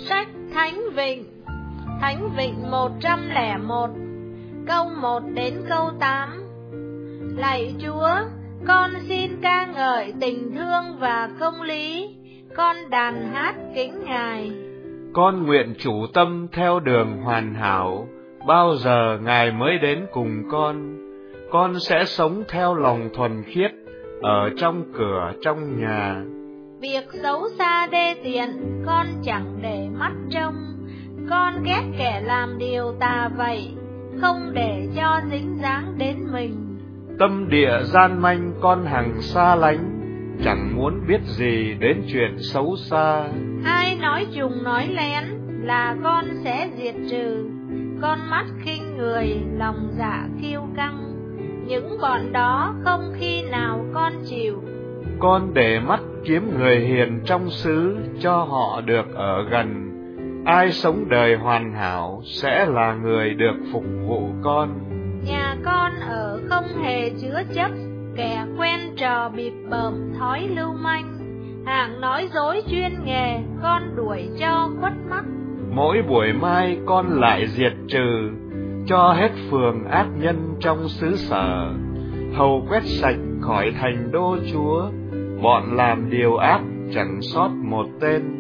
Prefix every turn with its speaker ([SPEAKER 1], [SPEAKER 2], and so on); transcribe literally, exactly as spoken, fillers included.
[SPEAKER 1] Sách Thánh Vịnh. Thánh Vịnh một trăm lẻ một, câu một đến câu tám. Lạy Chúa, con xin ca ngợi tình thương và công lý, con đàn hát kính Ngài.
[SPEAKER 2] Con nguyện chủ tâm theo đường hoàn hảo, bao giờ Ngài mới đến cùng con. Con sẽ sống theo lòng thuần khiết, ở trong cửa trong nhà.
[SPEAKER 1] Việc xấu xa đê tiện, con chẳng để mắt trông. Con ghét kẻ làm điều tà vậy, không để cho dính dáng đến mình.
[SPEAKER 2] Tâm địa gian manh con hằng xa lánh, chẳng muốn biết gì đến chuyện xấu xa.
[SPEAKER 1] Ai nói trùng nói lén là con sẽ diệt trừ. Con mắt khinh người, lòng dạ kiêu căng, những bọn đó không khi nào con chịu.
[SPEAKER 2] Con để mắt kiếm người hiền trong xứ, cho họ được ở gần. Ai sống đời hoàn hảo sẽ là người được phục vụ con.
[SPEAKER 1] Nhà con ở không hề chứa chấp, kẻ quen trò bịp bợm thói lưu manh. Hạng nói dối chuyên nghề, con đuổi cho khuất mắt.
[SPEAKER 2] Mỗi buổi mai con lại diệt trừ, cho hết phường ác nhân trong xứ sở. Hầu quét sạch khỏi thành đô chúa, bọn làm điều ác chẳng sót một tên.